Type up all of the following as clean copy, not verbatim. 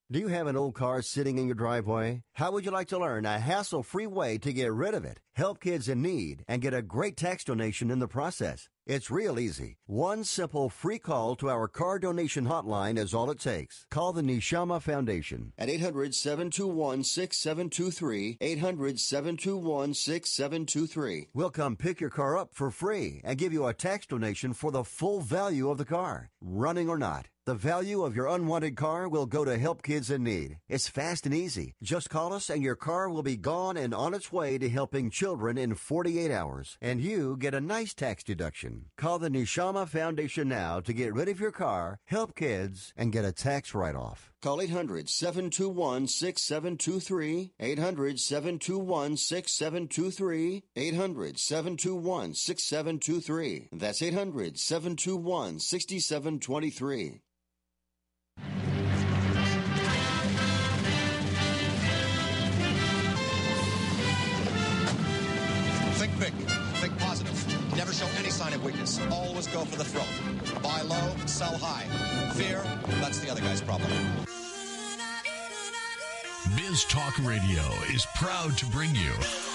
Do you have an old car sitting in your driveway? How would you like to learn a hassle-free way to get rid of it, help kids in need, and get a great tax donation in the process? It's real easy. One simple free call to our car donation hotline is all it takes. Call the Neshama Foundation at 800-721-6723, 800-721-6723. We'll come pick your car up for free and give you a tax donation for the full value of the car, running or not. The value of your unwanted car will go to help kids in need. It's fast and easy. Just call us and your car will be gone and on its way to helping children in 48 hours. And you get a nice tax deduction. Call the Neshama Foundation now to get rid of your car, help kids, and get a tax write-off. Call 800-721-6723, 800-721-6723, 800-721-6723. That's 800-721-6723. Think big. Think positive. Never show any sign of weakness. Always go for the throat. Buy low, sell high. Fear, that's the other guy's problem. Biz Talk Radio is proud to bring you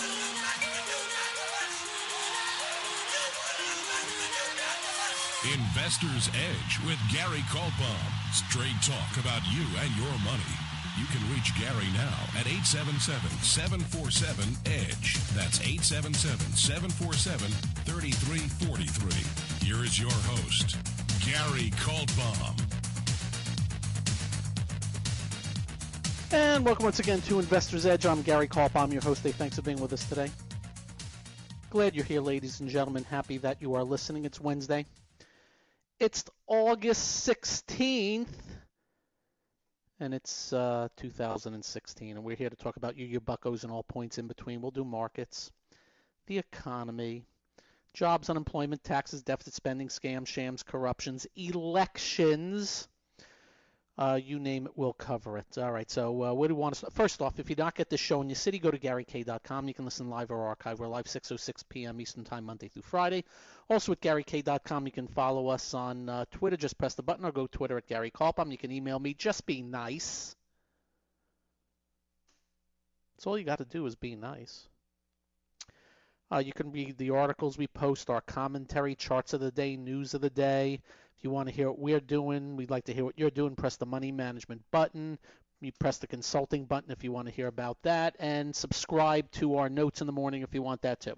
Investor's Edge with Gary Kaltbaum. Straight talk about you and your money. You can reach Gary now at 877-747-EDGE. That's 877-747-3343. Here is your host, Gary Kaltbaum. And welcome once again to Investor's Edge. I'm Gary Kaltbaum, your host. Thanks for being with us today. Glad you're here, ladies and gentlemen. Happy that you are listening. It's Wednesday. It's August 16th. And it's 2016, and we're here to talk about your buckos and all points in between. We'll do markets, the economy, jobs, unemployment, taxes, deficit spending, scams, shams, corruptions, elections. You name it, we'll cover it. All right, so where do we want to start? First off, if you not get this show in your city, go to GaryK.com. You can listen live or archive. We're live 6:06 p.m. Eastern Time, Monday through Friday. Also at GaryK.com, you can follow us on Twitter. Just press the button or go Twitter at Gary Kaltbaum. You can email me. Just be nice. That's all you got to do is be nice. You can read the articles we post, our commentary, charts of the day, news of the day. If you want to hear what we're doing, we'd like to hear what you're doing, press the money management button. You press the consulting button if you want to hear about that. And subscribe to our notes in the morning if you want that too.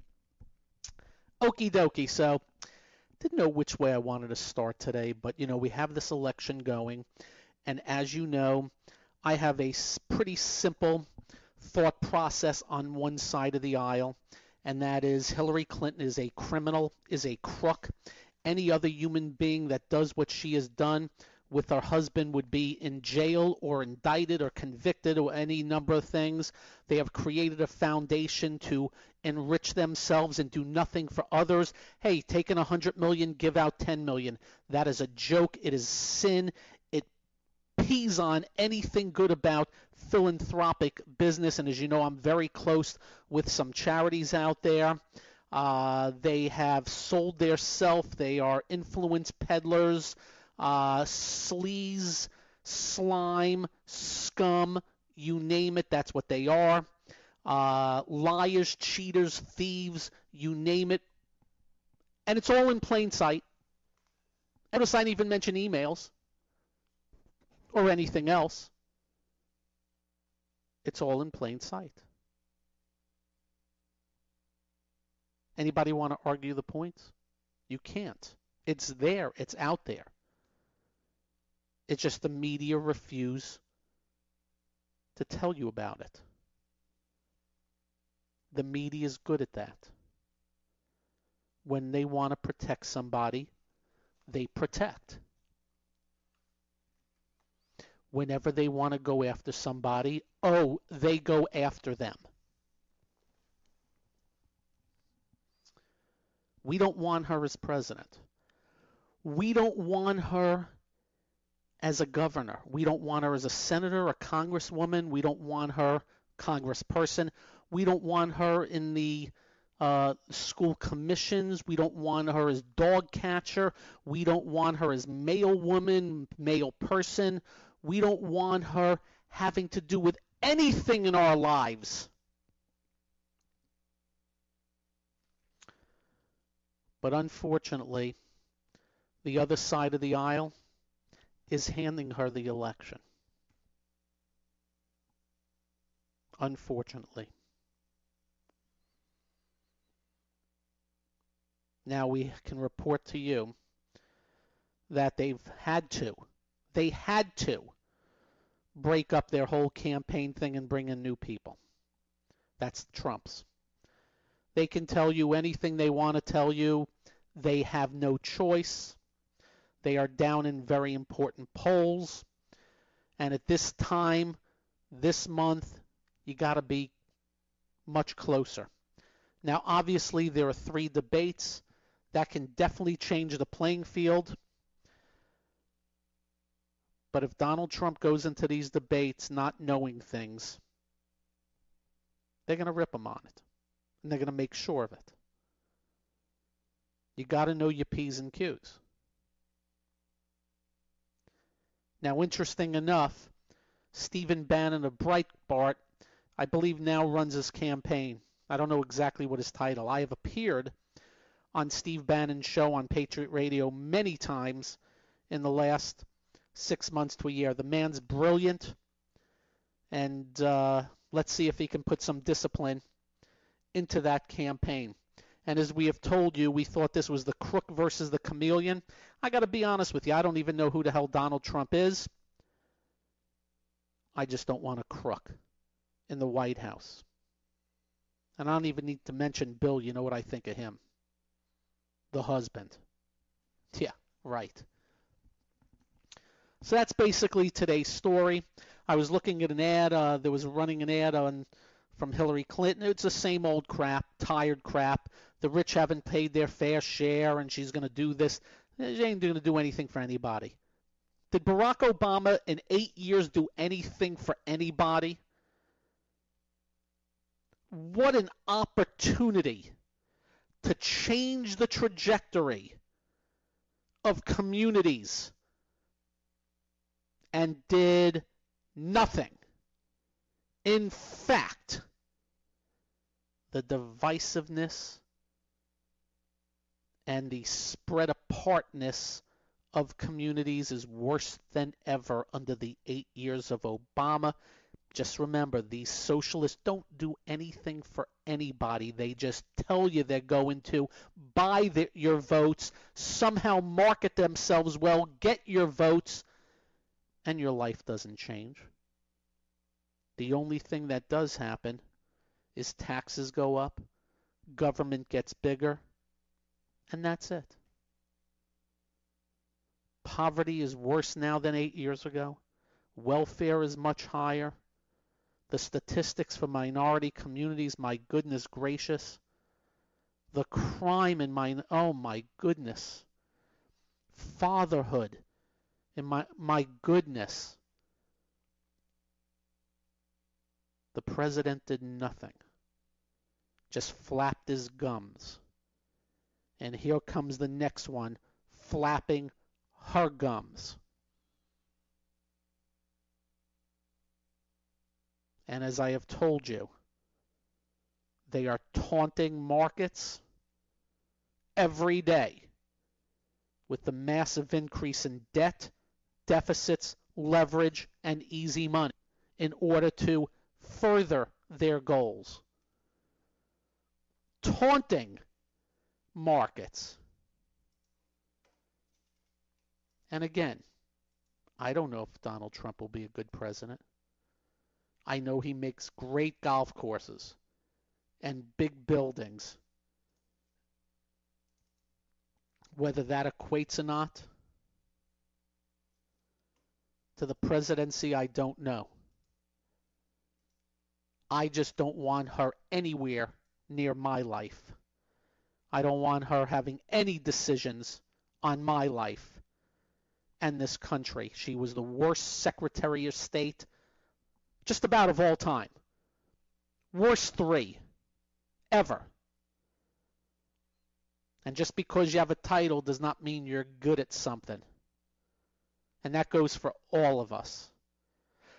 Okie dokie. So, didn't know which way I wanted to start today, but, we have this election going. And as you know, I have a pretty simple thought process on one side of the aisle. And that is Hillary Clinton is a criminal, is a crook. Any other human being that does what she has done with her husband would be in jail or indicted or convicted or any number of things. They have created a foundation to enrich themselves and do nothing for others. Hey, taking $100 million, give out $10 million. That is a joke. It is sin. It pees on anything good about philanthropic business. And as you know, I'm very close with some charities out there. They have sold their self. They are influence peddlers, sleaze, slime, scum, you name it, that's what they are. Liars, cheaters, thieves, you name it. And it's all in plain sight. Notice I didn't even mention emails or anything else. It's all in plain sight. Anybody want to argue the points? You can't. It's there. It's out there. It's just the media refuse to tell you about it. The media is good at that. When they want to protect somebody, they protect. Whenever they want to go after somebody, they go after them. We don't want her as president. We don't want her as a governor. We don't want her as a senator, a congresswoman. We don't want her congressperson. We don't want her in the school commissions. We don't want her as dog catcher. We don't want her as mail woman, mail person. We don't want her having to do with anything in our lives. But unfortunately, the other side of the aisle is handing her the election. Unfortunately. Now we can report to you that they had to break up their whole campaign thing and bring in new people. That's Trump's. They can tell you anything they want to tell you. They have no choice. They are down in very important polls. And at this time, this month, you got to be much closer. Now, obviously, there are 3 debates. That can definitely change the playing field. But if Donald Trump goes into these debates not knowing things, they're going to rip him on it. And they're going to make sure of it. You got to know your P's and Q's. Now, interesting enough, Stephen Bannon of Breitbart, I believe now runs his campaign. I don't know exactly what his title. I have appeared on Steve Bannon's show on Patriot Radio many times in the last 6 months to a year. The man's brilliant, and let's see if he can put some discipline into that campaign. And as we have told you, we thought this was the crook versus the chameleon. I got to be honest with you. I don't even know who the hell Donald Trump is. I just don't want a crook in the White House. And I don't even need to mention Bill. You know what I think of him. The husband. Yeah, right. So that's basically today's story. I was looking at an ad. There was running an ad from Hillary Clinton. It's the same old crap, tired crap. The rich haven't paid their fair share, and she's going to do this. She ain't going to do anything for anybody. Did Barack Obama in 8 years do anything for anybody? What an opportunity to change the trajectory of communities, and did nothing. In fact, the divisiveness and the spread apartness of communities is worse than ever under the 8 years of Obama. Just remember, these socialists don't do anything for anybody. They just tell you they're going to buy your votes, somehow market themselves well, get your votes, and your life doesn't change. The only thing that does happen is taxes go up, government gets bigger, and that's it. Poverty is worse now than 8 years ago. Welfare is much higher. The statistics for minority communities, my goodness gracious. The crime in oh my goodness. Fatherhood, in my goodness. The president did nothing. Just flapped his gums. And here comes the next one, flapping her gums. And as I have told you, they are taunting markets every day with the massive increase in debt, deficits, leverage, and easy money in order to further their goals. Taunting markets. And again, I don't know if Donald Trump will be a good president. I know he makes great golf courses and big buildings. Whether that equates or not to the presidency, I don't know. I just don't want her anywhere near my life. I don't want her having any decisions on my life and this country. She was the worst Secretary of State just about of all time. Worst 3 ever. And just because you have a title does not mean you're good at something. And that goes for all of us.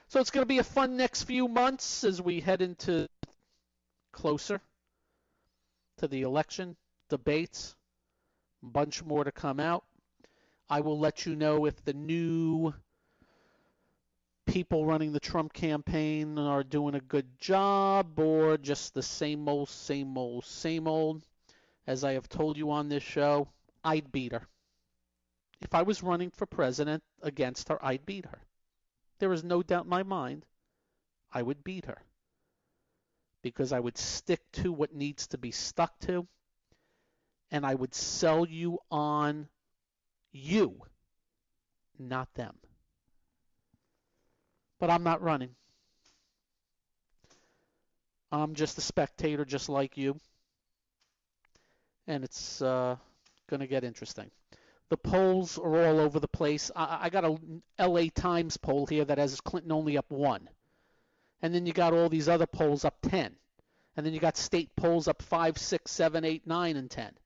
So it's going to be a fun next few months as we head into closer to the election, debates, a bunch more to come out. I will let you know if the new people running the Trump campaign are doing a good job or just the same old, same old, same old. As I have told you on this show, I'd beat her. If I was running for president against her, I'd beat her. There is no doubt in my mind I would beat her. Because I would stick to what needs to be stuck to, and I would sell you on you, not them. But I'm not running. I'm just a spectator just like you. And it's going to get interesting. The polls are all over the place. I got a LA Times poll here that has Clinton only up 1. And then you got all these other polls up 10. And then you got state polls up 5, 6, 7, 8, 9, and 10.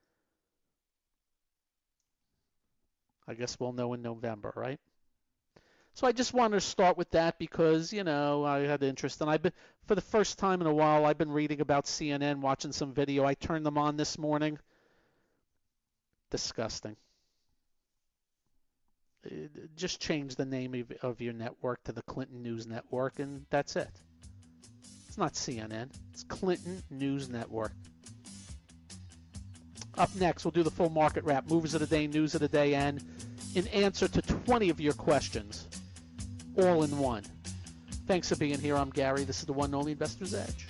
I guess we'll know in November, right? So I just wanted to start with that because, you know, I had interest. And I've been, for the first time in a while, I've been reading about CNN, watching some video. I turned them on this morning. Disgusting. Just change the name of your network to the Clinton News Network, and that's it. It's not CNN. It's Clinton News Network. Up next, we'll do the full market wrap, moves of the day, news of the day, and in answer to 20 of your questions, all in one. Thanks for being here. I'm Gary. This is the one and only Investor's Edge.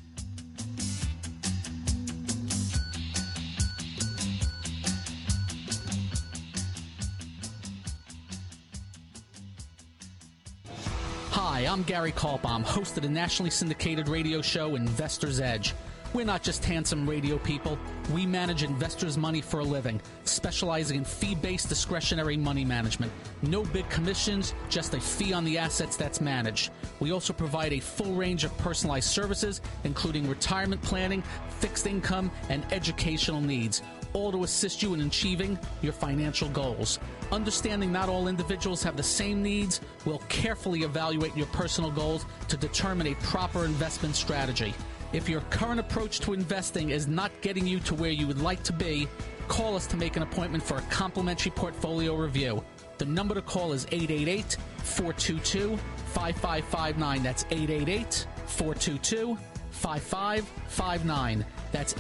Hi, I'm Gary Kaltbaum, host of the nationally syndicated radio show Investor's Edge. We're not just handsome radio people. We manage investors' money for a living, specializing in fee-based discretionary money management. No big commissions, just a fee on the assets that's managed. We also provide a full range of personalized services, including retirement planning, fixed income, and educational needs, all to assist you in achieving your financial goals. Understanding not all individuals have the same needs, we'll carefully evaluate your personal goals to determine a proper investment strategy. If your current approach to investing is not getting you to where you would like to be, call us to make an appointment for a complimentary portfolio review. The number to call is 888-422-5559. That's 888-422-5559. That's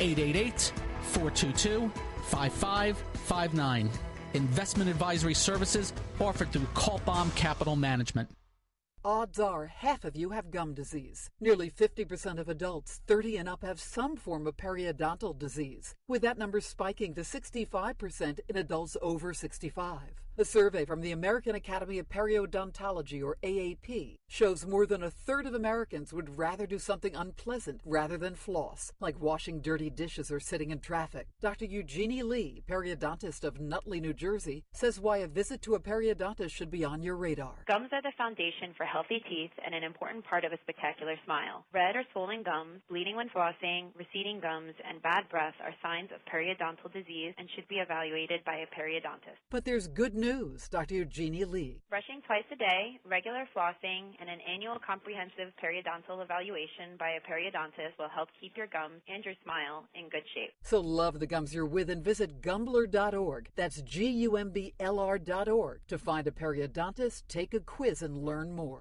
888-422-5559. Investment advisory services offered through Kaltbaum Capital Management. Odds are half of you have gum disease. Nearly 50% of adults 30 and up have some form of periodontal disease, with that number spiking to 65% in adults over 65. A survey from the American Academy of Periodontology, or AAP, shows more than a third of Americans would rather do something unpleasant rather than floss, like washing dirty dishes or sitting in traffic. Dr. Eugenie Lee, periodontist of Nutley, New Jersey, says why a visit to a periodontist should be on your radar. Gums are the foundation for healthy teeth and an important part of a spectacular smile. Red or swollen gums, bleeding when flossing, receding gums, and bad breath are signs of periodontal disease and should be evaluated by a periodontist. But there's good news, Dr. Eugenie Lee. Brushing twice a day, regular flossing, and an annual comprehensive periodontal evaluation by a periodontist will help keep your gums and your smile in good shape. So love the gums you're with and visit Gumbler.org. That's GUMBLR.org to find a periodontist, take a quiz, and learn more.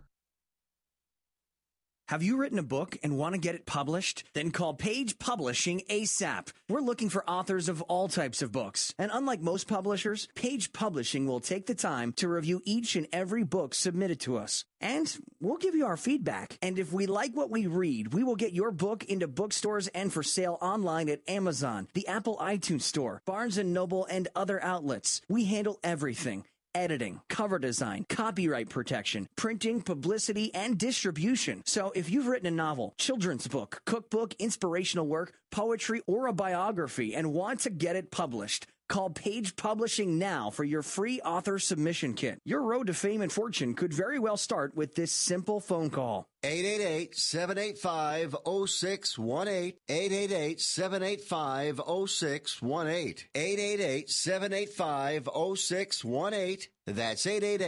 Have you written a book and want to get it published? Then call Page Publishing ASAP. We're looking for authors of all types of books. And unlike most publishers, Page Publishing will take the time to review each and every book submitted to us. And we'll give you our feedback. And if we like what we read, we will get your book into bookstores and for sale online at Amazon, the Apple iTunes Store, Barnes & Noble, and other outlets. We handle everything. Editing, cover design, copyright protection, printing, publicity, and distribution. So if you've written a novel, children's book, cookbook, inspirational work, poetry, or a biography and want to get it published, Call Page Publishing now for your free author submission kit. Your road to fame and fortune could very well start with this simple phone call. 888-785-0618. 888-785-0618. 888-785-0618. That's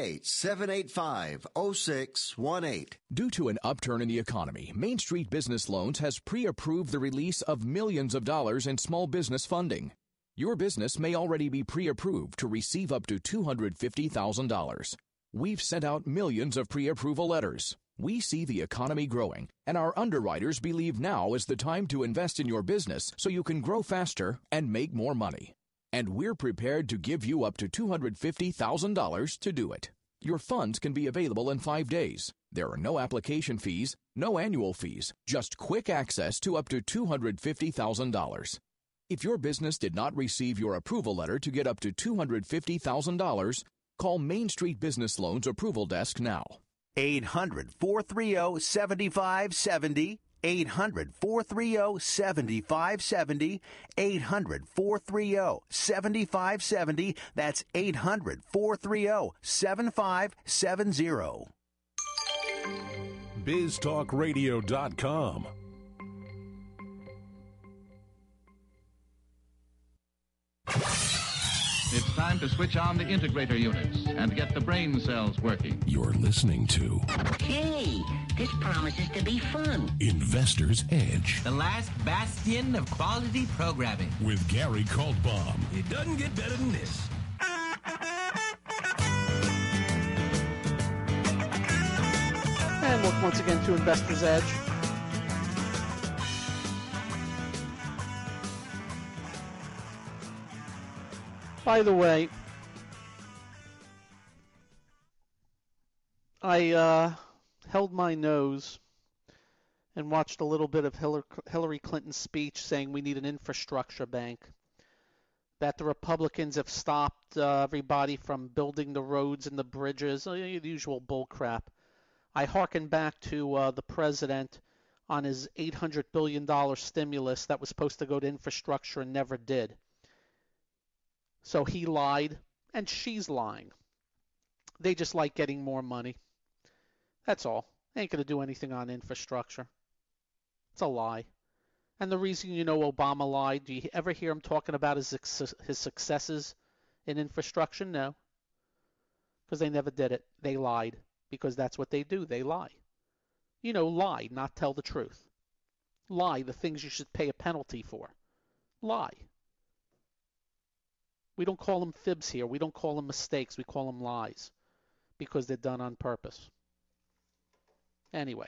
888-785-0618. Due to an upturn in the economy, Main Street Business Loans has pre-approved the release of millions of dollars in small business funding. Your business may already be pre-approved to receive up to $250,000. We've sent out millions of pre-approval letters. We see the economy growing, and our underwriters believe now is the time to invest in your business so you can grow faster and make more money. And we're prepared to give you up to $250,000 to do it. Your funds can be available in 5 days. There are no application fees, no annual fees, just quick access to up to $250,000. If your business did not receive your approval letter to get up to $250,000, call Main Street Business Loans Approval Desk now. 800-430-7570. 800-430-7570. 800-430-7570. That's 800-430-7570. BizTalkRadio.com. It's time to switch on the integrator units and get the brain cells working. You're listening to Okay, this promises to be fun. Investor's Edge. The last bastion of quality programming. With Gary Kaltbaum. It doesn't get better than this. And welcome once again to Investor's Edge. By the way, I held my nose and watched a little bit of Hillary Clinton's speech saying we need an infrastructure bank, that the Republicans have stopped everybody from building the roads and the bridges, the usual bull crap. I hearken back to the president on his $800 billion stimulus that was supposed to go to infrastructure and never did. So he lied, and she's lying. They just like getting more money. That's all. They ain't going to do anything on infrastructure. It's a lie. And the reason you know Obama lied, do you ever hear him talking about his successes in infrastructure? No. Because they never did it. They lied. Because that's what they do. They lie. You know, lie, not tell the truth. Lie, the things you should pay a penalty for. Lie. We don't call them fibs here. We don't call them mistakes. We call them lies because they're done on purpose. Anyway,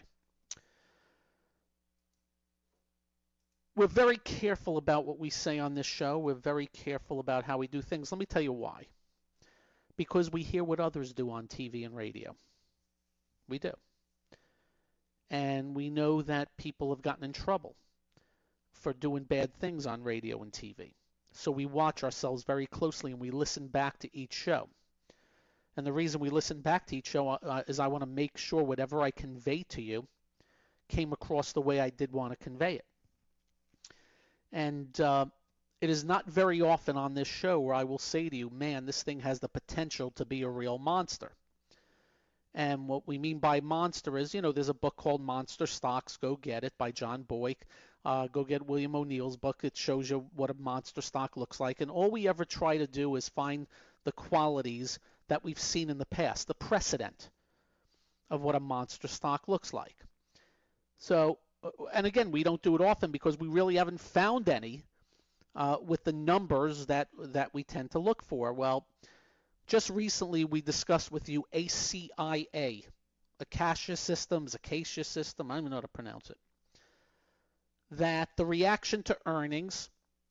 we're very careful about what we say on this show. We're very careful about how we do things. Let me tell you why. Because we hear what others do on TV and radio. We do. And we know that people have gotten in trouble for doing bad things on radio and TV. So we watch ourselves very closely and we listen back to each show. And the reason we listen back to each show is I want to make sure whatever I convey to you came across the way I did want to convey it. And it is not very often on this show where I will say to you, man, this thing has the potential to be a real monster. And what we mean by monster is, you know, there's a book called Monster Stocks, go get it, by John Boyk. Go get William O'Neill's book. It shows you what a monster stock looks like. And all we ever try to do is find the qualities that we've seen in the past, the precedent of what a monster stock looks like. So, and again, we don't do it often because we really haven't found any with the numbers that we tend to look for. Well, just recently we discussed with you ACIA, Acacia Systems, Acacia System, I don't even know how to pronounce it. That the reaction to earnings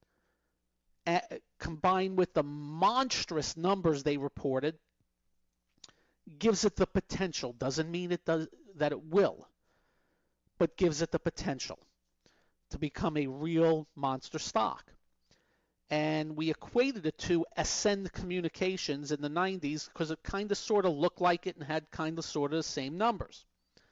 combined with the monstrous numbers they reported gives it the potential. Doesn't mean it does that it will, but gives it the potential to become a real monster stock. And we equated it to Ascend Communications in the 90s because it kind of sort of looked like it and had kind of sort of the same numbers.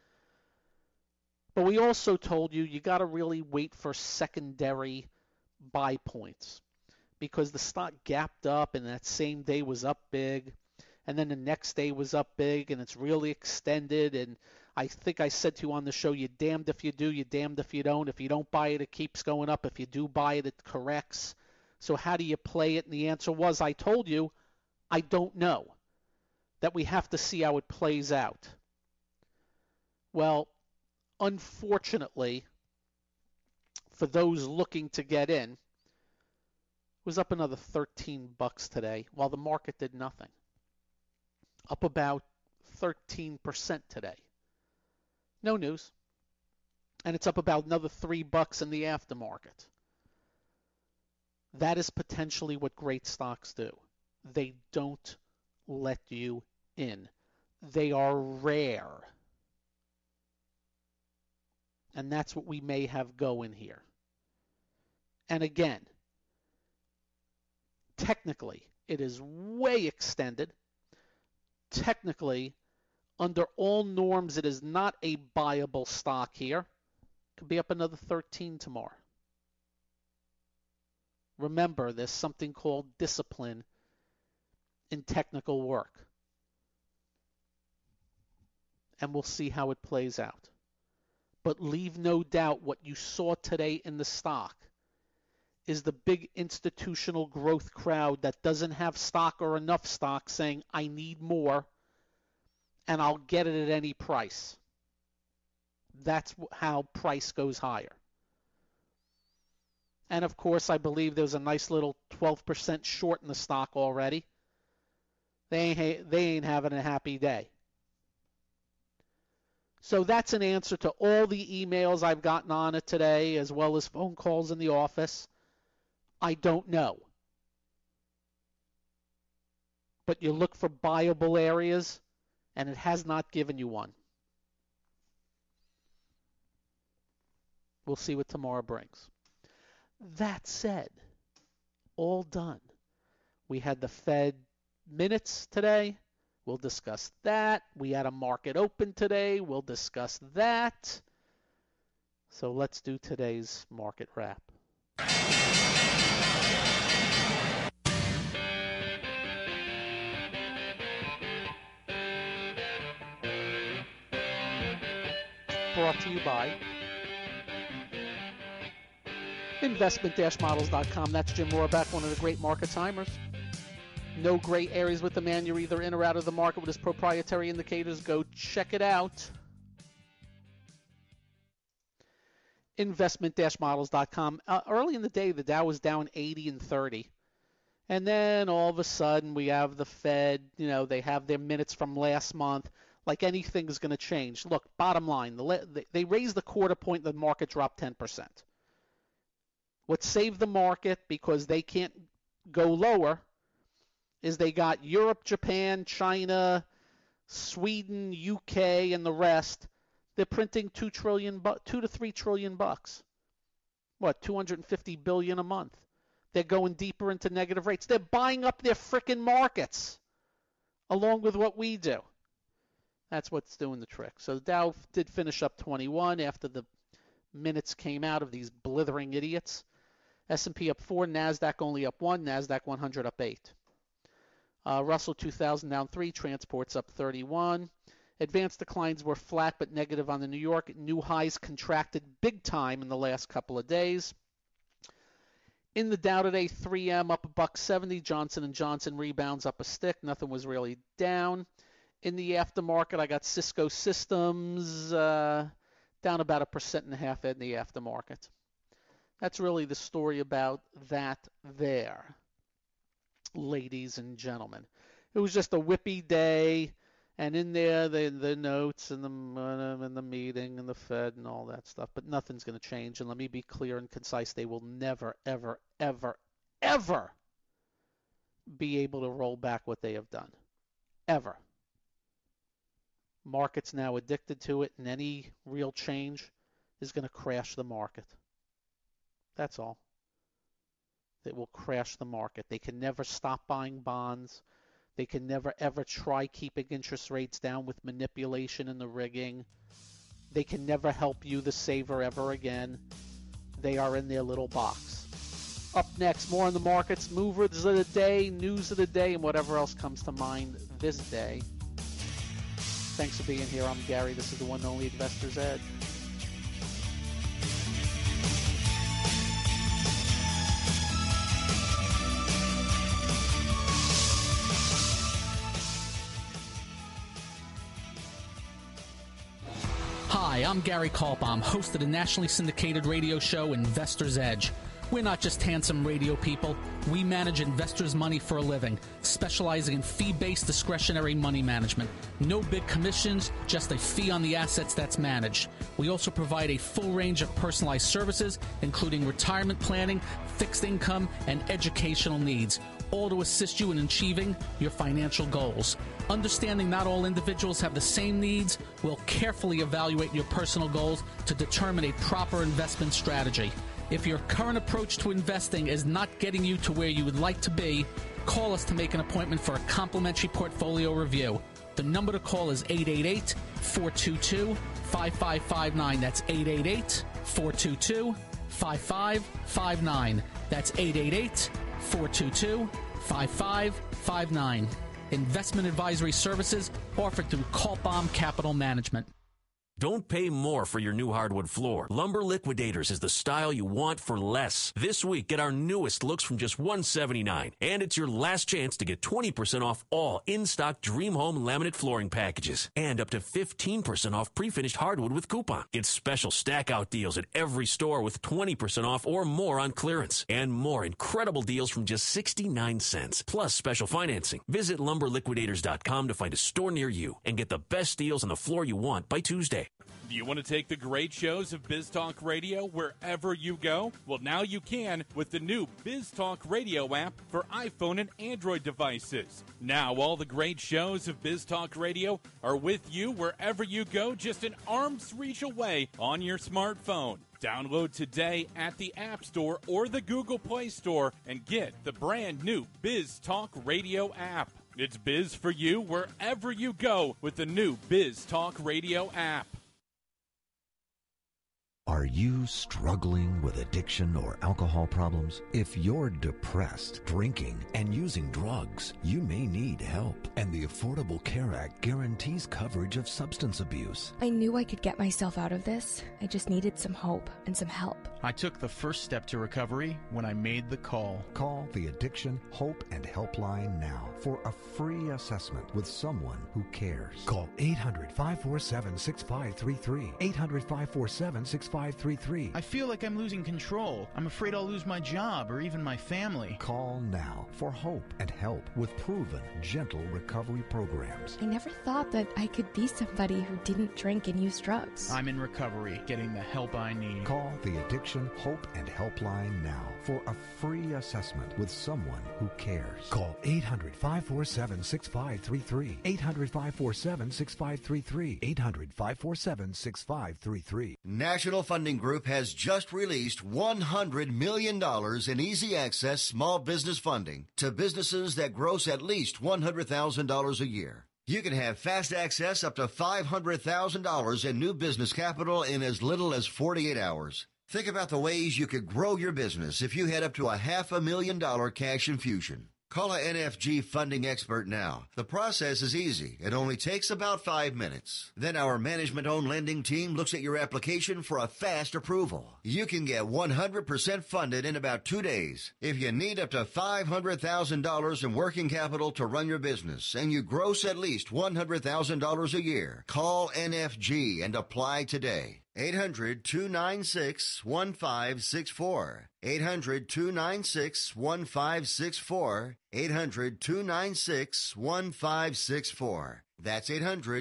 But we also told you got to really wait for secondary buy points because the stock gapped up and that same day was up big, and then the next day was up big, and it's really extended. And I think I said to you on the show, you're damned if you do, you're damned if you don't. If you don't buy it, it keeps going up. If you do buy it, it corrects. So how do you play it? And the answer was, I told you, I don't know. That we have to see how it plays out. Well, unfortunately, for those looking to get in, it was up another $13 today, while the market did nothing. Up about 13% today. No news. And it's up about another $3 in the aftermarket. That is potentially what great stocks do. They don't let you in. They are rare. And that's what we may have going here. And again, technically, it is way extended. Technically, under all norms, it is not a buyable stock here. Could be up another 13 tomorrow. Remember, there's something called discipline in technical work. And we'll see how it plays out. But leave no doubt what you saw today in the stock is the big institutional growth crowd that doesn't have stock or enough stock saying, I need more, and I'll get it at any price. That's how price goes higher. And of course, I believe there's a nice little 12% short in the stock already. They ain't having a happy day. So that's an answer to all the emails I've gotten on it today, as well as phone calls in the office. I don't know. But you look for buyable areas, and it has not given you one. We'll see what tomorrow brings. That said, all done. We had the Fed minutes today. We'll discuss that. We had a market open today. We'll discuss that. So let's do today's market wrap. Brought to you by investment-models.com. That's Jim Rohrback, one of the great market timers. No gray areas with the man. You're either in or out of the market with his proprietary indicators. Go check it out. Investment-models.com. Early in the day, the Dow was down 80 and 30. And then all of a sudden, we have the Fed. You know, they have their minutes from last month. Like anything is going to change. Look, bottom line, they raised the quarter point, the market dropped 10%. What saved the market, because they can't go lower, is they got Europe, Japan, China, Sweden, UK, and the rest. They're printing $2 to $3 trillion bucks. What, 250 billion a month? They're going deeper into negative rates. They're buying up their frickin' markets, along with what we do. That's what's doing the trick. So the Dow did finish up 21 after the minutes came out of these blithering idiots. S&P up 4, NASDAQ only up 1, NASDAQ 100 up 8. Russell 2000 down 3, transports up 31. Advanced declines were flat but negative on the New York. New highs contracted big time in the last couple of days. In the Dow today, 3M up $1.70. Johnson & Johnson rebounds up a stick. Nothing was really down. In the aftermarket, I got Cisco Systems down about 1.5% in the aftermarket. That's really the story about that there, ladies and gentlemen. It was just a whippy day, and in there, the notes and the meeting and the Fed and all that stuff, but nothing's going to change. And let me be clear and concise, they will never, ever, ever, ever be able to roll back what they have done. Ever. Market's now addicted to it, and any real change is going to crash the market. That's all. It will crash the market. They can never stop buying bonds. They can never, ever try keeping interest rates down with manipulation and the rigging. They can never help you, the saver, ever again. They are in their little box. Up next, more on the markets, movers of the day, news of the day, and whatever else comes to mind this day. Thanks for being here. I'm Gary. This is the one and only Investor's Edge. Hi, I'm Gary Kaltbaum, host of the nationally syndicated radio show Investor's Edge. We're not just handsome radio people. We manage investors' money for a living, specializing in fee-based discretionary money management. No big commissions, just a fee on the assets that's managed. We also provide a full range of personalized services, including retirement planning, fixed income, and educational needs, all to assist you in achieving your financial goals. Understanding not all individuals have the same needs, we'll carefully evaluate your personal goals to determine a proper investment strategy. If your current approach to investing is not getting you to where you would like to be, call us to make an appointment for a complimentary portfolio review. The number to call is 888-422-5559. That's 888-422-5559. That's 888-422-5559. Investment advisory services offered through Kaltbaum Capital Management. Don't pay more for your new hardwood floor. Lumber Liquidators is the style you want for less. This week, get our newest looks from just $179. And it's your last chance to get 20% off all in-stock Dream Home laminate flooring packages. And up to 15% off pre-finished hardwood with coupon. Get special stack-out deals at every store with 20% off or more on clearance. And more incredible deals from just 69 cents. Plus special financing. Visit LumberLiquidators.com to find a store near you and get the best deals on the floor you want by Tuesday. Do you want to take the great shows of Biz Talk Radio wherever you go? Well, now you can with the new Biz Talk Radio app for iPhone and Android devices. Now, all the great shows of Biz Talk Radio are with you wherever you go, just an arm's reach away on your smartphone. Download today at the App Store or the Google Play Store and get the brand new Biz Talk Radio app. It's biz for you wherever you go with the new Biz Talk Radio app. Are you struggling with addiction or alcohol problems? If you're depressed, drinking, and using drugs, you may need help. And the Affordable Care Act guarantees coverage of substance abuse. I knew I could get myself out of this. I just needed some hope and some help. I took the first step to recovery when I made the call. Call the Addiction, Hope, and Helpline now for a free assessment with someone who cares. Call 800-547-6533. 800-547-6533. I feel like I'm losing control. I'm afraid I'll lose my job or even my family. Call now for hope and help with proven, gentle recovery programs. I never thought that I could be somebody who didn't drink and use drugs. I'm in recovery, getting the help I need. Call the Addiction, Hope, and Helpline now for a free assessment with someone who cares. Call 800-547-6533. 800-547-6533. 800-547-6533. National Funding Group has just released $100 million in easy access small business funding to businesses that gross at least $100,000 a year. You can have fast access up to $500,000 in new business capital in as little as 48 hours. Think about the ways you could grow your business if you had up to a $500,000 cash infusion. Call a NFG funding expert now. The process is easy. It only takes about 5 minutes. Then our management-owned lending team looks at your application for a fast approval. You can get 100% funded in about 2 days. If you need up to $500,000 in working capital to run your business and you gross at least $100,000 a year, call NFG and apply today. 800-296-1564. 800-296-1564. 800-296-1564. That's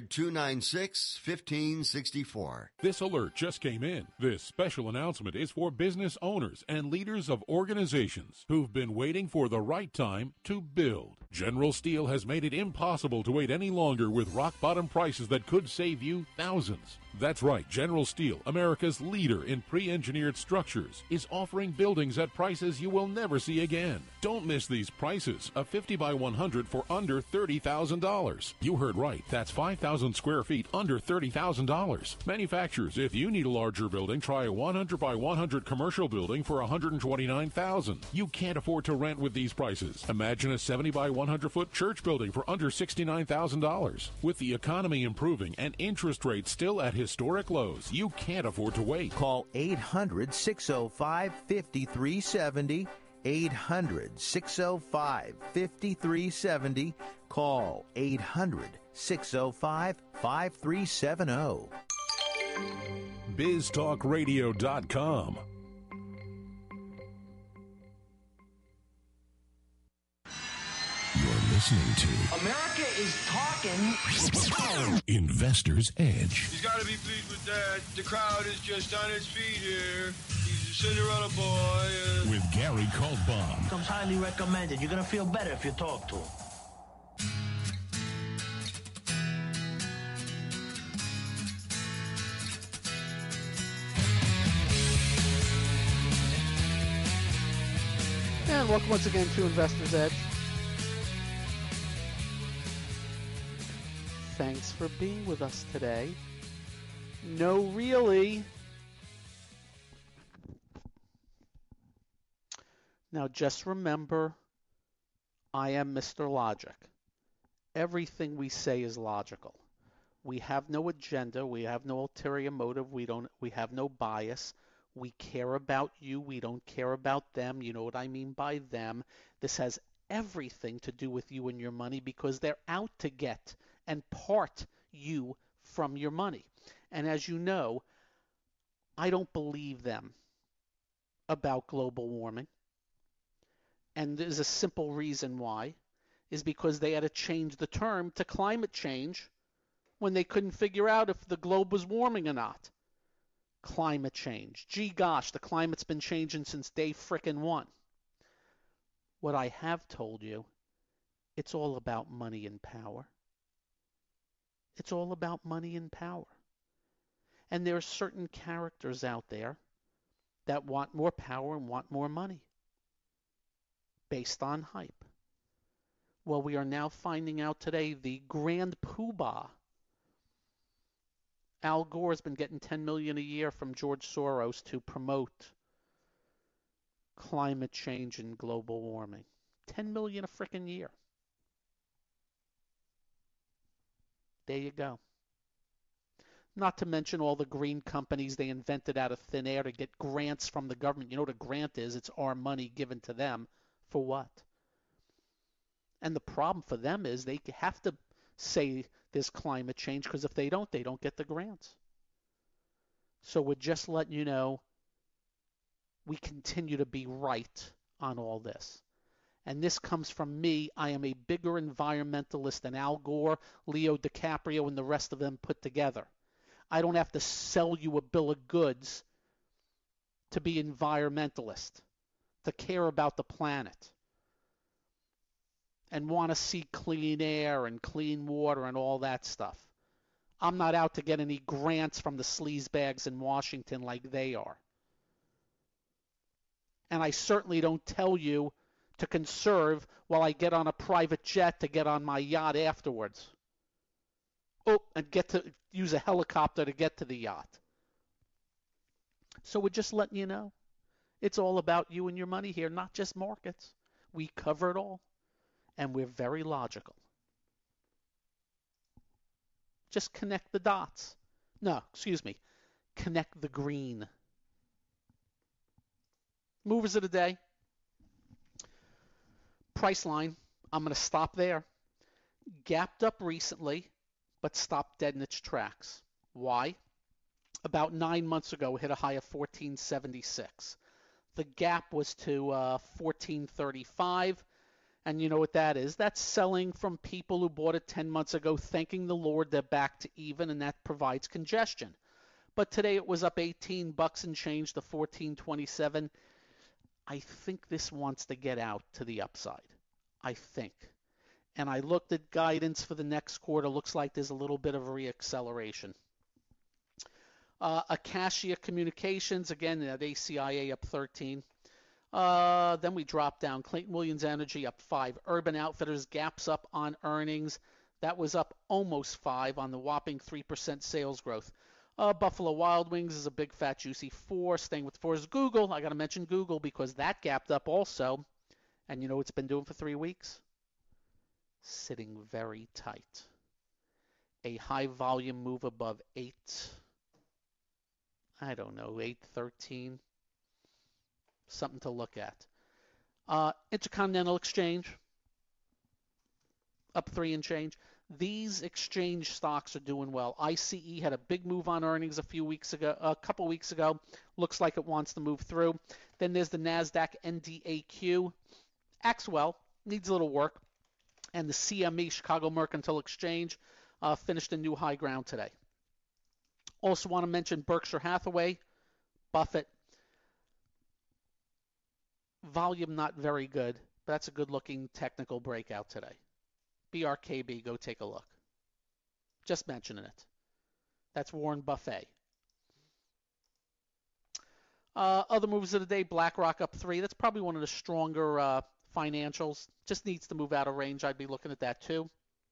800-296-1564. This alert just came in. This special announcement is for business owners and leaders of organizations who've been waiting for the right time to build. General Steel has made it impossible to wait any longer with rock-bottom prices that could save you thousands. That's right, General Steel, America's leader in pre-engineered structures, is offering buildings at prices you will never see again. Don't miss these prices, a 50 by 100 for under $30,000. You heard right. right. That's 5,000 square feet under $30,000. Manufacturers, if you need a larger building, try a 100 by 100 commercial building for $129,000. You can't afford to rent with these prices. Imagine a 70 by 100 foot church building for under $69,000. With the economy improving and interest rates still at historic lows, you can't afford to wait. Call 800-605-5370. 800-605-5370. Call 800-605-5370. BizTalkRadio.com. You're listening to America is talking. Investor's Edge. He's got to be pleased with that. The crowd is just on its feet here. He's a Cinderella boy. With Gary Kaltbaum. Comes highly recommended. You're going to feel better if you talk to him. And welcome once again to Investor's Edge. Thanks for being with us today. No, really. Now, just remember, I am Mr. Logic. Everything we say is logical. We have no agenda. We have no ulterior motive. We have no bias. We care about you. We don't care about them. You know what I mean by them. This has everything to do with you and your money because they're out to get and part you from your money. And as you know, I don't believe them about global warming. And there's a simple reason why, is because they had to change the term to climate change when they couldn't figure out if the globe was warming or not. Climate change. Gee gosh, the climate's been changing since day frickin' one. What I have told you, it's all about money and power. It's all about money and power. And there are certain characters out there that want more power and want more money based on hype. Well, we are now finding out today the grand poobah. Al Gore's been getting $10 million a year from George Soros to promote climate change and global warming. $10 million a frickin' year. There you go. Not to mention all the green companies they invented out of thin air to get grants from the government. You know what a grant is? It's our money given to them. For what? And the problem for them is they have to say there's climate change because if they don't get the grants. So we're just letting you know we continue to be right on all this. And this comes from me. I am a bigger environmentalist than Al Gore, Leo DiCaprio, and the rest of them put together. I don't have to sell you a bill of goods to be environmentalist, to care about the planet, and want to see clean air and clean water and all that stuff. I'm not out to get any grants from the sleazebags in Washington like they are. And I certainly don't tell you to conserve while I get on a private jet to get on my yacht afterwards. Oh, and get to use a helicopter to get to the yacht. So we're just letting you know. It's all about you and your money here, not just markets. We cover it all. And we're very logical. Just connect the dots. No, excuse me. Connect the green. Movers of the day. Priceline. I'm going to stop there. Gapped up recently, but stopped dead in its tracks. Why? About 9 months ago, hit a high of 1476. The gap was to 1435. And you know what that is? That's selling from people who bought it 10 months ago, thanking the Lord they're back to even, and that provides congestion. But today it was up $18 and change to 1427. I think this wants to get out to the upside. I think. And I looked at guidance for the next quarter. Looks like there's a little bit of a reacceleration. Acacia Communications, again, at ACIA up 13. Then we drop down. Clayton Williams Energy up 5. Urban Outfitters gaps up on earnings. That was up almost 5 on the whopping 3% sales growth. Buffalo Wild Wings is a big, fat, juicy 4. Staying with 4 is Google. I got to mention Google because that gapped up also. And you know what it's been doing for 3 weeks? Sitting very tight. A high volume move above 8. I don't know, 8.13. Something to look at. Intercontinental Exchange, up 3 and change. These exchange stocks are doing well. ICE had a big move on earnings a couple weeks ago. Looks like it wants to move through. Then there's the NASDAQ NDAQ. Acts well, needs a little work. And the CME, Chicago Mercantile Exchange, finished a new high ground today. Also want to mention Berkshire Hathaway, Buffett. Volume not very good, but that's a good-looking technical breakout today. BRKB, go take a look. Just mentioning it. That's Warren Buffett. Other moves of the day, BlackRock up 3. That's probably one of the stronger financials. Just needs to move out of range. I'd be looking at that too.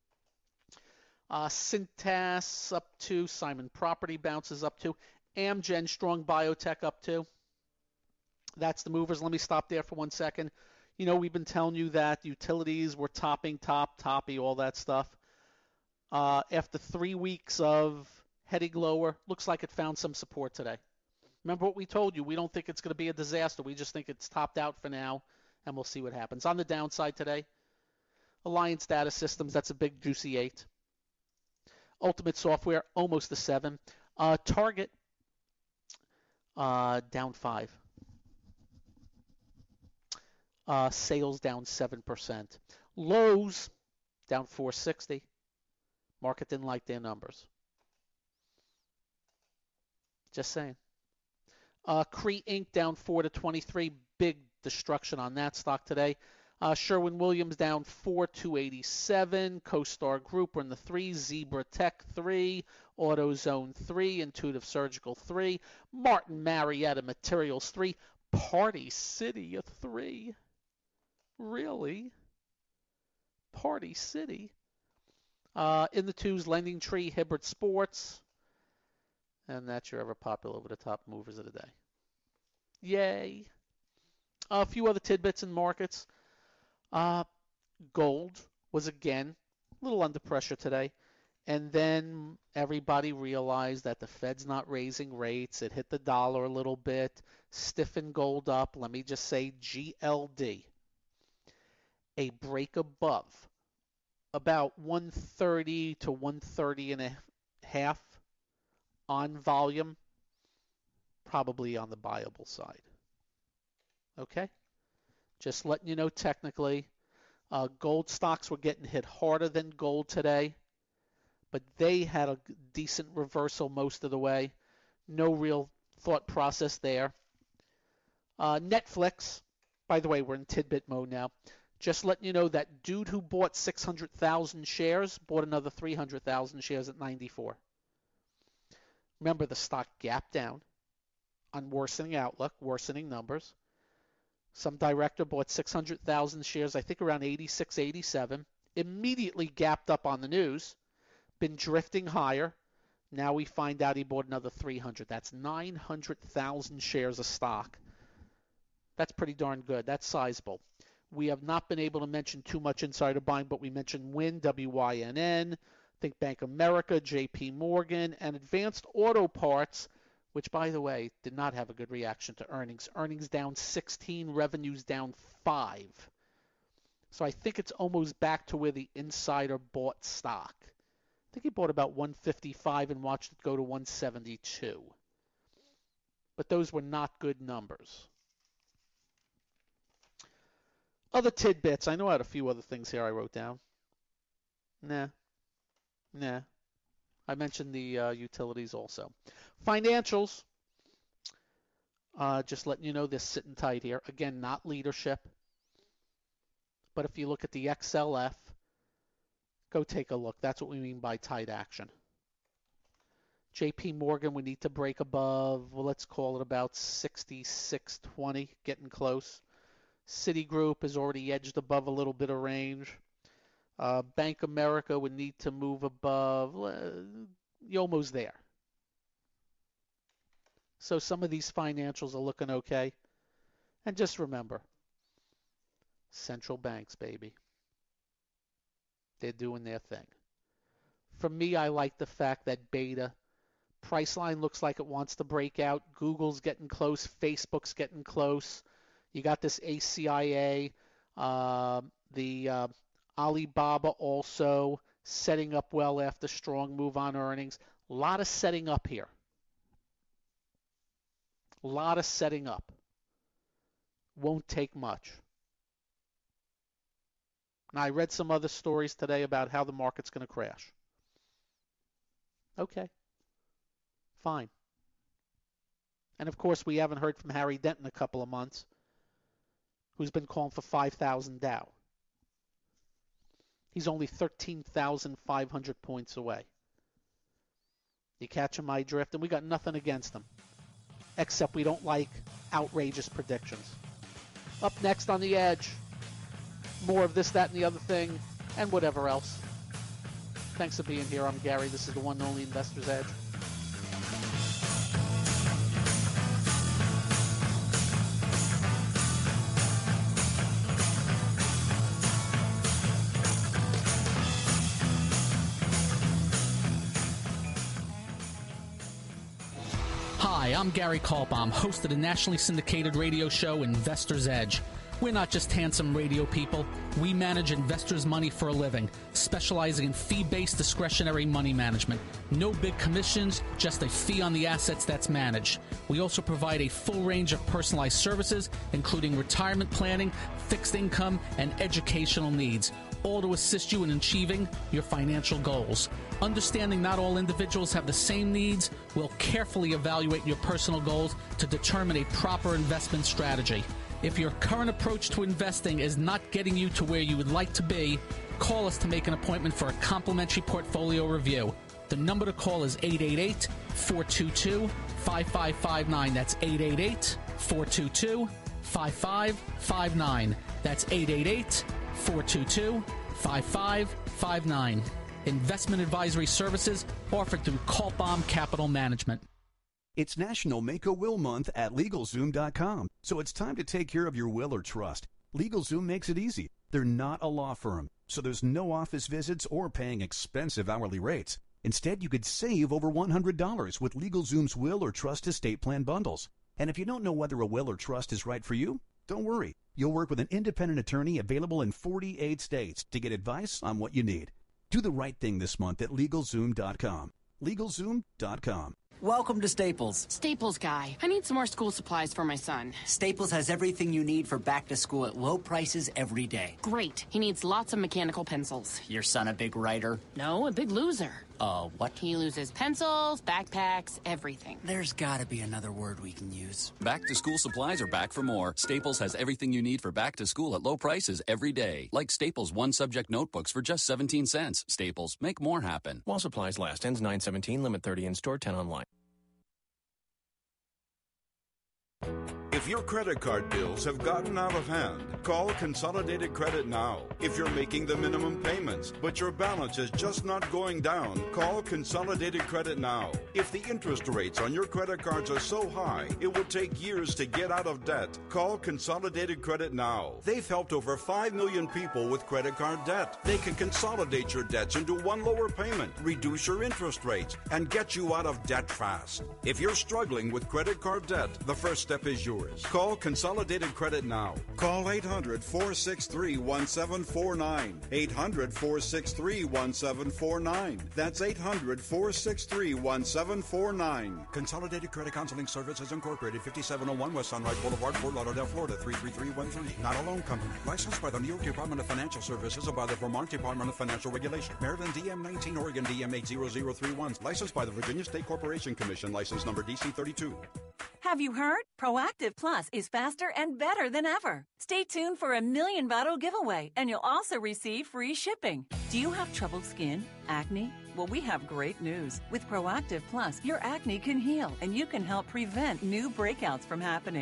Cintas up 2. Simon Property bounces up 2. Amgen, strong biotech up 2. That's the movers. Let me stop there for 1 second. You know, we've been telling you that utilities were toppy, all that stuff. After 3 weeks of heading lower, looks like it found some support today. Remember what we told you? We don't think it's going to be a disaster. We just think it's topped out for now, and we'll see what happens. On the downside today, Alliance Data Systems, that's a big juicy 8. Ultimate Software, almost a 7. Target, down 5. Sales down 7%. Lowe's down 460. Market didn't like their numbers. Just saying. Cree Inc. down 4 to 23. Big destruction on that stock today. Sherwin-Williams down 4 to 87. CoStar Group, we're in the 3. Zebra Tech 3. AutoZone 3. Intuitive Surgical 3. Martin Marietta Materials 3. Party City a 3. Really? Party City. In the 2s, Lending Tree, Hibbert Sports. And that's your ever popular over the top movers of the day. Yay. A few other tidbits in markets. Gold was again a little under pressure today. And then everybody realized that the Fed's not raising rates. It hit the dollar a little bit, stiffened gold up. Let me just say GLD. A break above about 130 to 130 and a half on volume, probably on the buyable side. Okay? Just letting you know technically, gold stocks were getting hit harder than gold today, but they had a decent reversal most of the way. No real thought process there. Netflix, by the way, we're in tidbit mode now. Just letting you know that dude who bought 600,000 shares bought another 300,000 shares at 94. Remember, the stock gapped down on worsening outlook, worsening numbers. Some director bought 600,000 shares, I think around 86, 87. Immediately gapped up on the news. Been drifting higher. Now we find out he bought another 300. That's 900,000 shares of stock. That's pretty darn good. That's sizable. We have not been able to mention too much insider buying, but we mentioned Wynn, WYNN, think Bank of America, JP Morgan, and Advanced Auto Parts, which, by the way, did not have a good reaction to earnings. Earnings down 16, revenues down 5. So I think it's almost back to where the insider bought stock. I think he bought about 155 and watched it go to 172. But those were not good numbers. Other tidbits. I know I had a few other things here I wrote down. Nah. I mentioned the utilities also. Financials. Just letting you know they're sitting tight here. Again, not leadership. But if you look at the XLF, go take a look. That's what we mean by tight action. JP Morgan, we need to break above, well, let's call it about 66.20, getting close. Citigroup is already edged above a little bit of range. Bank America would need to move above. You're almost there. So some of these financials are looking okay. And just remember, central banks, baby. They're doing their thing. For me, I like the fact that beta, Priceline looks like it wants to break out. Google's getting close. Facebook's getting close. You got this ACIA. The Alibaba also setting up well after strong move on earnings. A lot of setting up here. A lot of setting up. Won't take much. Now, I read some other stories today about how the market's going to crash. Okay. Fine. And, of course, we haven't heard from Harry Dent in a couple of months, who's been calling for 5,000 Dow. He's only 13,500 points away. You catch my drift? And we got nothing against him, except we don't like outrageous predictions. Up next on The Edge, more of this, that, and the other thing, and whatever else. Thanks for being here. I'm Gary. This is the one and only Investor's Edge. Hi, I'm Gary Kaltbaum, host of the nationally syndicated radio show Investor's Edge. We're not just handsome radio people. We manage investors' money for a living, specializing in fee-based discretionary money management. No big commissions, just a fee on the assets that's managed. We also provide a full range of personalized services, including retirement planning, fixed income, and educational needs, all to assist you in achieving your financial goals. Understanding not all individuals have the same needs, we'll carefully evaluate your personal goals to determine a proper investment strategy. If your current approach to investing is not getting you to where you would like to be, call us to make an appointment for a complimentary portfolio review. The number to call is 888-422-5559. That's 888-422-5559. That's 888-422-5559. Investment advisory services offered through Kaltbaum Capital Management. It's National Make-A-Will Month at LegalZoom.com, so it's time to take care of your will or trust. LegalZoom makes it easy. They're not a law firm, so there's no office visits or paying expensive hourly rates. Instead, you could save over $100 with LegalZoom's will or trust estate plan bundles. And if you don't know whether a will or trust is right for you, don't worry. You'll work with an independent attorney available in 48 states to get advice on what you need. Do the right thing this month at LegalZoom.com. LegalZoom.com. Welcome to Staples. Staples guy, I need some more school supplies for my son. Staples has everything you need for back to school at low prices every day. Great. He needs lots of mechanical pencils. Your son a big writer? No, a big loser. What? He loses pencils, backpacks, everything. There's gotta be another word we can use. Back to school supplies are back for more. Staples has everything you need for back to school at low prices every day. Like Staples one subject notebooks for just 17 cents. Staples, make more happen. While supplies last. Ends 9/17. Limit 30 in store, 10 online. If your credit card bills have gotten out of hand, call Consolidated Credit now. If you're making the minimum payments, but your balance is just not going down, call Consolidated Credit now. If the interest rates on your credit cards are so high, it will take years to get out of debt, call Consolidated Credit now. They've helped over 5 million people with credit card debt. They can consolidate your debts into one lower payment, reduce your interest rates, and get you out of debt fast. If you're struggling with credit card debt, the first step is yours. Call Consolidated Credit now. Call 800-463-1749. 800-463-1749. That's 800-463-1749. Consolidated Credit Counseling Services Incorporated, 5701 West Sunrise Boulevard, Fort Lauderdale, Florida, 33313. Not a loan company. Licensed by the New York Department of Financial Services or by the Vermont Department of Financial Regulation. Maryland DM 19, Oregon DM 80031. Licensed by the Virginia State Corporation Commission. License number DC 32. Have you heard? Proactive Plus is faster and better than ever. Stay tuned for a $1 million bottle giveaway, and you'll also receive free shipping. Do you have troubled skin? Acne? Well, we have great news. With Proactive Plus, your acne can heal, and you can help prevent new breakouts from happening.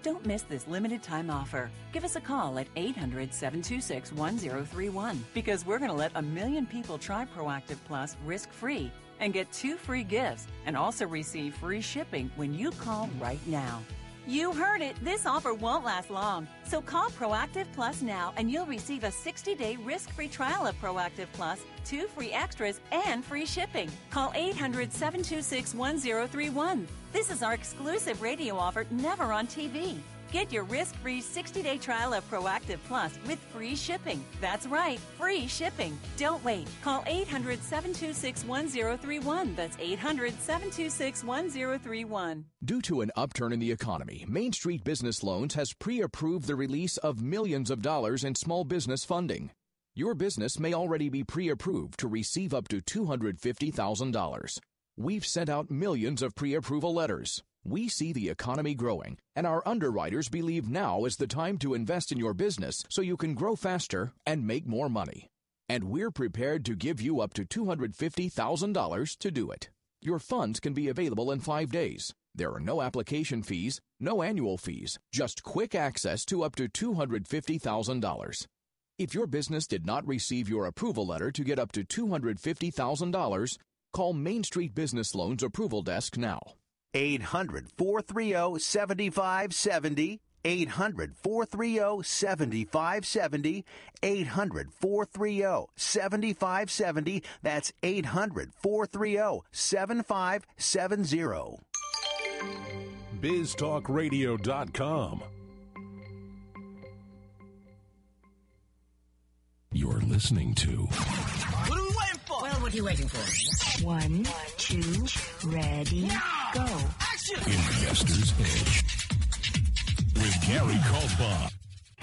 Don't miss this limited time offer. Give us a call at 800-726-1031 because we're going to let 1 million people try Proactive Plus risk-free and get 2 free gifts and also receive free shipping when you call right now. You heard it. This offer won't last long. So call Proactive Plus now and you'll receive a 60-day risk-free trial of Proactive Plus, 2 free extras, and free shipping. Call 800-726-1031. This is our exclusive radio offer, never on TV. Get your risk-free 60-day trial of Proactive Plus with free shipping. That's right, free shipping. Don't wait. Call 800-726-1031. That's 800-726-1031. Due to an upturn in the economy, Main Street Business Loans has pre-approved the release of millions of dollars in small business funding. Your business may already be pre-approved to receive up to $250,000. We've sent out millions of pre-approval letters. We see the economy growing, and our underwriters believe now is the time to invest in your business so you can grow faster and make more money. And we're prepared to give you up to $250,000 to do it. Your funds can be available in 5 days. There are no application fees, no annual fees, just quick access to up to $250,000. If your business did not receive your approval letter to get up to $250,000, call Main Street Business Loans Approval Desk now. 800-430-7570. 800-430-7570. 800-430-7570. That's 800-430-7570. BizTalkRadio.com. You're listening to What are we waiting for? Well, what are you waiting for? 1, 2, ready, go. Action! Investor's Edge with Gary Kaltbaum.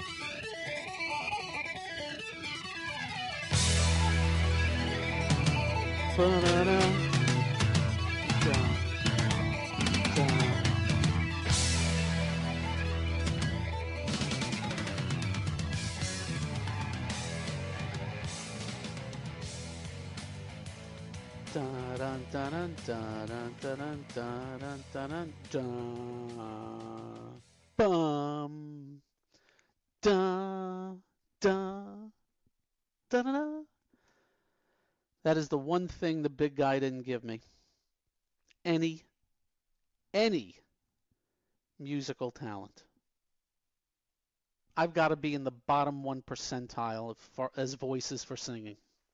Bum. Da, da, da, da, da. That is the one thing the big guy didn't give me. Any musical talent. I've got to be in the bottom 1 percentile as voices for singing.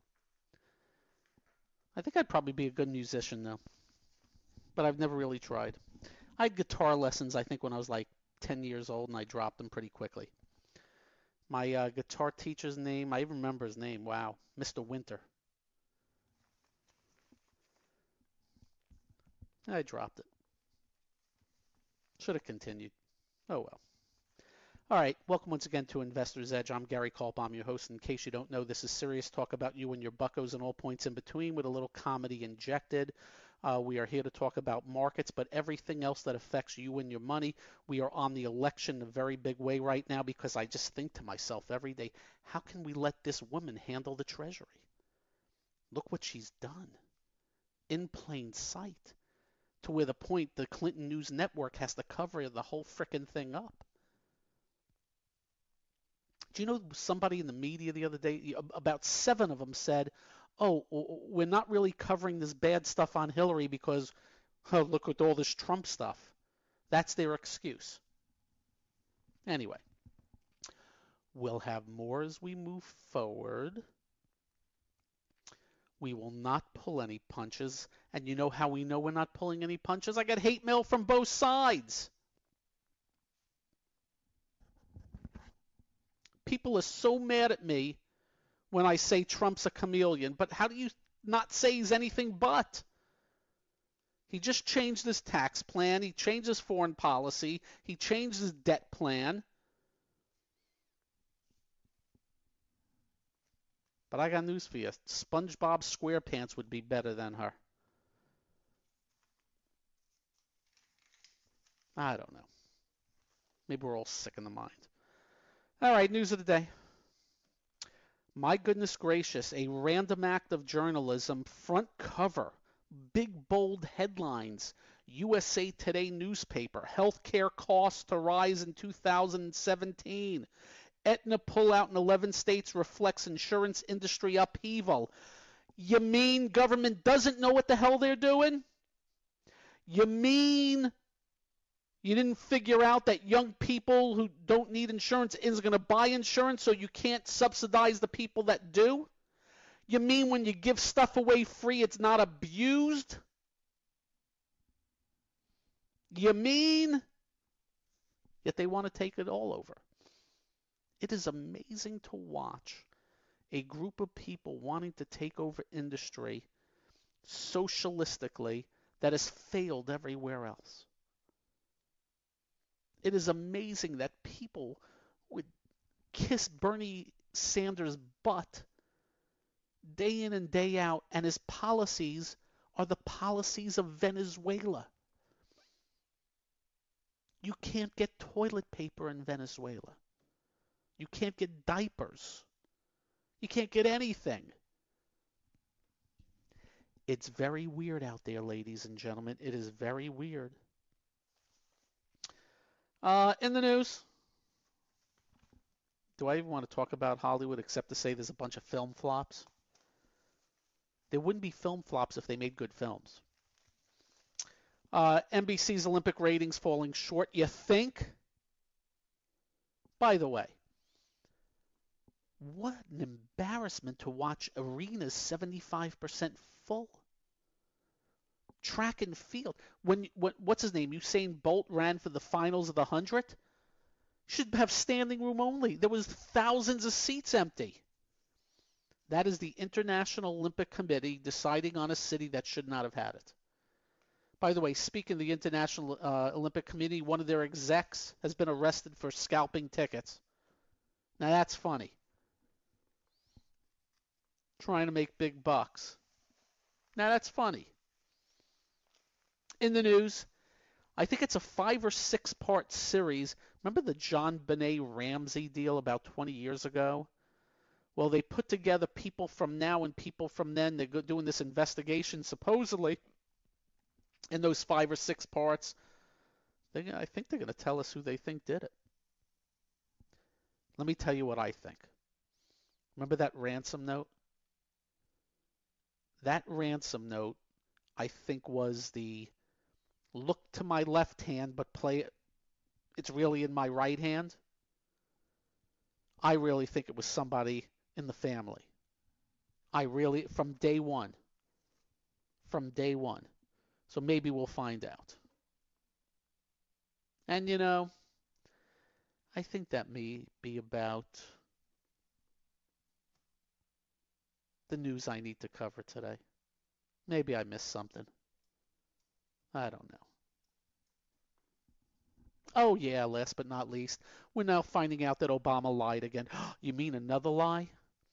I think I'd probably be a good musician, though. But I've never really tried. I had guitar lessons, I think, when I was like 10 years old, and I dropped them pretty quickly. My guitar teacher's name, I even remember his name. Wow, Mr. Winter. I dropped it. Should have continued. Oh, well. All right, welcome once again to Investor's Edge. I'm Gary Kaltbaum, your host. In case you don't know, this is serious talk about you and your buckos and all points in between with a little comedy injected. We are here to talk about markets, but everything else that affects you and your money. We are on the election in a very big way right now because I just think to myself every day, how can we let this woman handle the Treasury? Look what she's done. In plain sight. To where the point the Clinton News Network has to cover the whole frickin' thing up. Do you know somebody in the media the other day, about 7 of them said, oh, we're not really covering this bad stuff on Hillary because, oh, look at all this Trump stuff. That's their excuse. Anyway, we'll have more as we move forward. We will not pull any punches. And you know how we know we're not pulling any punches? I got hate mail from both sides. People are so mad at me when I say Trump's a chameleon, but how do you not say he's anything but? He just changed his tax plan. He changed his foreign policy. He changed his debt plan. But I got news for you. SpongeBob SquarePants would be better than her. I don't know. Maybe we're all sick in the mind. All right, news of the day. My goodness gracious, a random act of journalism, front cover, big bold headlines. USA Today newspaper, healthcare costs to rise in 2017. Aetna pullout in 11 states reflects insurance industry upheaval. You mean government doesn't know what the hell they're doing? You mean you didn't figure out that young people who don't need insurance is going to buy insurance, so you can't subsidize the people that do? You mean when you give stuff away free, it's not abused? You mean? Yet they want to take it all over. It is amazing to watch a group of people wanting to take over industry socialistically that has failed everywhere else. It is amazing that people would kiss Bernie Sanders' butt day in and day out, and his policies are the policies of Venezuela. You can't get toilet paper in Venezuela. You can't get diapers. You can't get anything. It's very weird out there, ladies and gentlemen. It is very weird. In the news, do I even want to talk about Hollywood except to say there's a bunch of film flops? There wouldn't be film flops if they made good films. NBC's Olympic ratings falling short, you think? By the way, what an embarrassment to watch arenas 75% full. Track and field. What's his name? Usain Bolt ran for the finals of the 100. Should have standing room only. There was thousands of seats empty. That is the International Olympic Committee deciding on a city that should not have had it. By the way, speaking of the International Olympic Committee, one of their execs has been arrested for scalping tickets. Now that's funny. Trying to make big bucks. Now that's funny. In the news, I think it's a 5 or 6 part series. Remember the John Benet Ramsey deal about 20 years ago? Well, they put together people from now and people from then. They're doing this investigation, supposedly, in those 5 or 6 parts. I think they're going to tell us who they think did it. Let me tell you what I think. Remember that ransom note? That ransom note, I think, was the look to my left hand, but play it. It's really in my right hand. I really think it was somebody in the family. From day one. So maybe we'll find out. And, I think that may be about the news I need to cover today. Maybe I missed something. I don't know. Oh, yeah, last but not least, we're now finding out that Obama lied again. You mean another lie?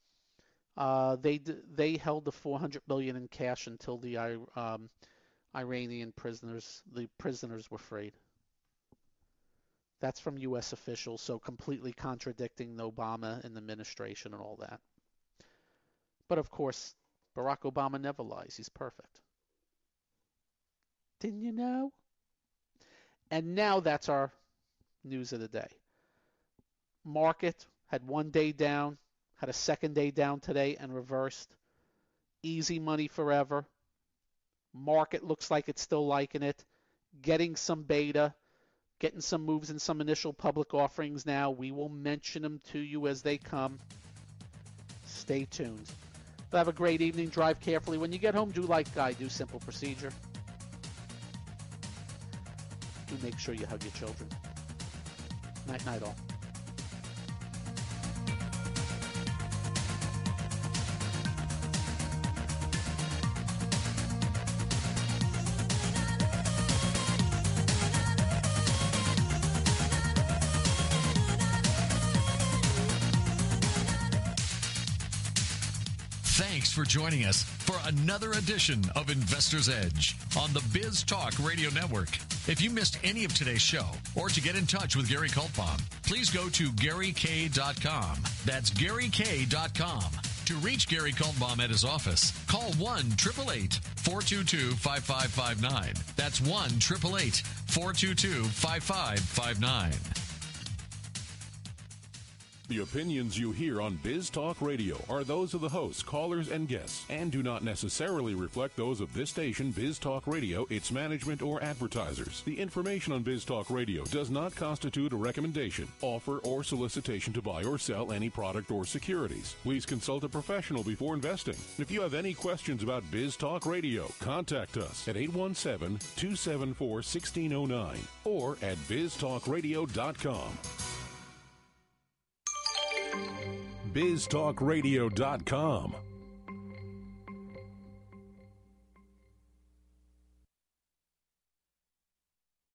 They held the $400 million in cash until the Iranian prisoners were freed. That's from U.S. officials, so completely contradicting the Obama and the administration and all that. But of course, Barack Obama never lies. He's perfect. Didn't you know? And now that's our news of the day. Market had one day down, had a second day down today and reversed. Easy money forever. Market looks like it's still liking it. Getting some beta. Getting some moves in some initial public offerings now. We will mention them to you as they come. Stay tuned. But have a great evening. Drive carefully. When you get home, do like I do. Simple procedure. Do make sure you hug your children. Night, night all. Thanks for joining us for another edition of Investor's Edge on the Biz Talk Radio Network. If you missed any of today's show or to get in touch with Gary Kaltbaum, please go to GaryK.com. That's GaryK.com to To reach Gary Kaltbaum at his office, call 1-888-422-5559. That's 1-888-422-5559. The opinions you hear on Biz Talk Radio are those of the hosts, callers, and guests, and do not necessarily reflect those of this station, Biz Talk Radio, its management, or advertisers. The information on Biz Talk Radio does not constitute a recommendation, offer, or solicitation to buy or sell any product or securities. Please consult a professional before investing. If you have any questions about Biz Talk Radio, contact us at 817-274-1609 or at biztalkradio.com. biztalkradio.com.